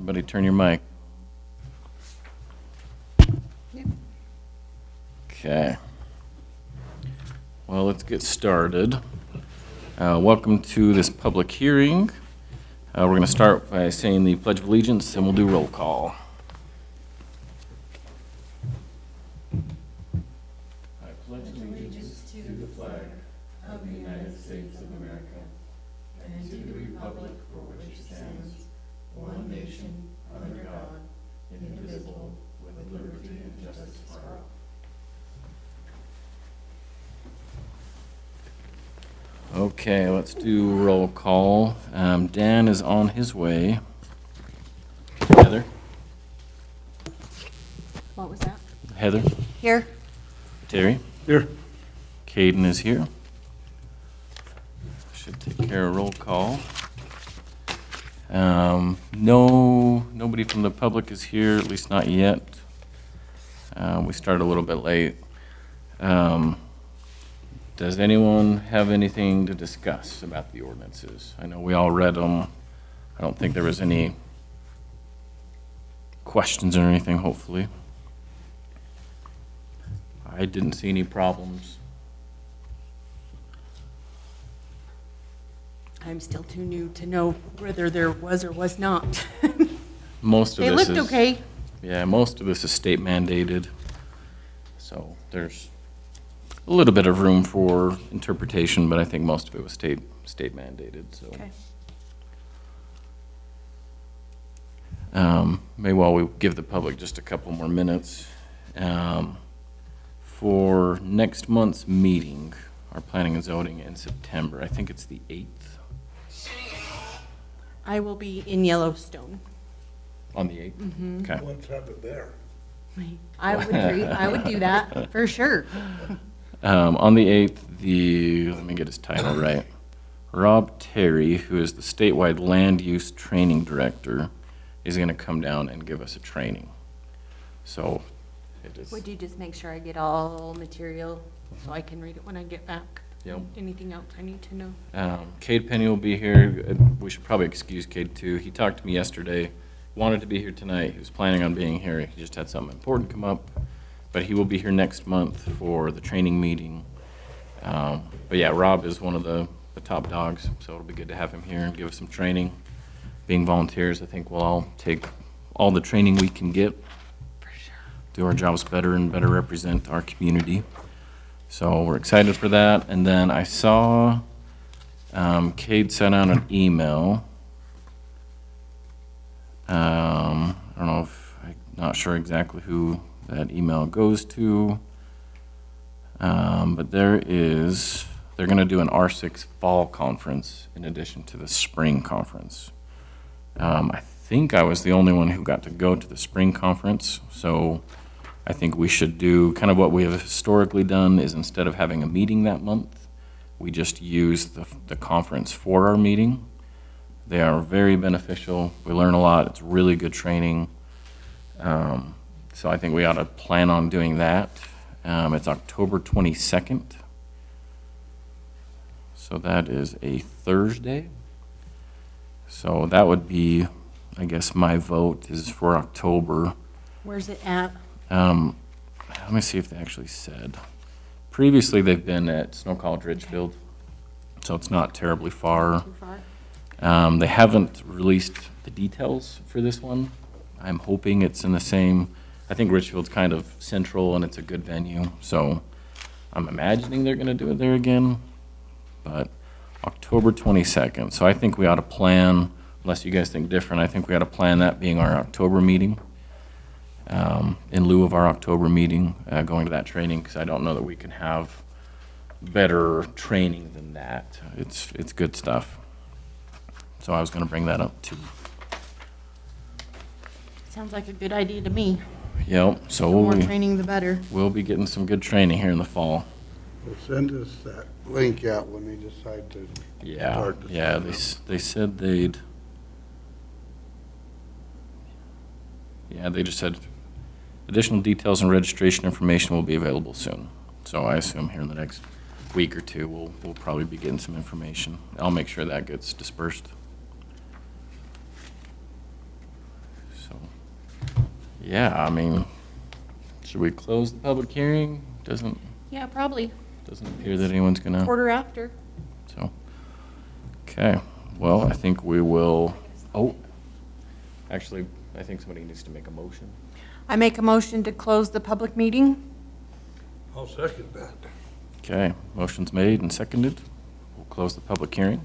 Everybody turn your mic. Okay. Well, let's get started. Welcome to this public hearing. We're going to start by saying the Pledge of Allegiance, and we'll do roll call. I pledge allegiance to the flag of the United States of America and to the republic for which it stands, one nation, under God, indivisible, with liberty and justice for all. Okay, let's do roll call. Dan is on his way. Heather? What was that? Heather? Here. Terry? Here. Caden is here. Should take care of roll call. Nobody from the public is here, at least not yet. We started a little bit late. Does anyone have anything to discuss about the ordinances? I know we all read them. I don't think there was any questions or anything, hopefully. I didn't see any problems. I'm still too new to know whether there was or was not. Most of They this looked is, okay. yeah, most of this is state mandated. So there's a little bit of room for interpretation, but I think most of it was state mandated, so. Okay. Maybe while we give the public just a couple more minutes, for next month's meeting, our planning and zoning in September, I think it's the 8th. I will be in Yellowstone. On the 8th? Mm-hmm. Okay. What's happened there? I would do that for sure. On the 8th, let me get his title right. Rob Terry, who is the statewide land use training director, is going to come down and give us a training. So it is. Would you just make sure I get all material so I can read it when I get back? Yep. Anything else I need to know? Cade Penny will be here. We should probably excuse Cade too. He talked to me yesterday, wanted to be here tonight. He was planning on being here. He just had something important come up. But he will be here next month for the training meeting. But yeah, Rob is one of the top dogs, so it'll be good to have him here and give us some training. Being volunteers, I think we'll all take all the training we can get. For sure. Do our jobs better and better represent our community. So we're excited for that. And then I saw Cade sent out an email. I don't know if, I'm not sure exactly who that email goes to. But they're going to do an R6 fall conference in addition to the spring conference. I think I was the only one who got to go to the spring conference, so I think we should do kind of what we have historically done is instead of having a meeting that month, we just use the conference for our meeting. They are very beneficial. We learn a lot. It's really good training. So I think we ought to plan on doing that. It's October 22nd. So that is a Thursday. So that would be, I guess my vote is for October. Where's it at? Let me see if they actually said. Previously, they've been at Snow College Ridgefield, so it's not terribly far. Too far? They haven't released the details for this one. I'm hoping it's in the same, I think Richfield's kind of central and it's a good venue, so I'm imagining they're going to do it there again, but October 22nd. So I think we ought to plan, unless you guys think different, I think we ought to plan that being our October meeting, in lieu of our October meeting, going to that training, because I don't know that we can have better training than that. It's good stuff. So I was going to bring that up too. Sounds like a good idea to me. Yep, so The more we'll training, the better. be getting some good training here in the fall. Well, send us that link out when they decide to. Yeah, Start to yeah, sign they said they'd, yeah, they just said additional details and registration information will be available soon. So I assume here in the next week or two, we'll probably be getting some information. I'll make sure that gets dispersed. Yeah, I mean, should we close the public hearing? Doesn't Yeah, probably appear that anyone's gonna, quarter after. so. Okay, well, I think we will, oh, actually, I think somebody needs to make a motion. I make a motion to close the public meeting. I'll second that. Okay, motion's made and seconded. We'll close the public hearing.